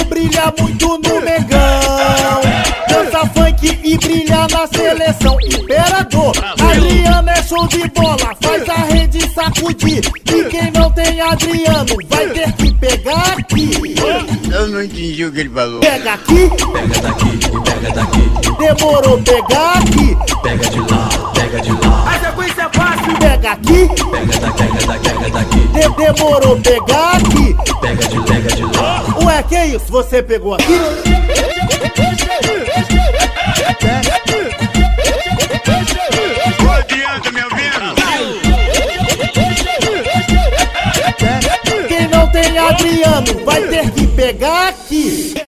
Adriano brilha muito no Mengão, dança funk e brilha na seleção. Imperador, Adriano é show de bola, faz a rede sacudir. E quem não tem Adriano vai ter que pegar aqui. Eu não entendi o que ele falou. Pega aqui, Pega daqui e pega daqui. demorou, pegar aqui. Pega de lá, pega de lá. A sequência é fácil. Pega aqui, Pega daqui, pega daqui. demorou, pegar aqui. Pega de lá. Ué, que isso? Você pegou aqui? Ô, Adriano, tá me ouvindo? Quem não tem Adriano vai ter que pegar aqui.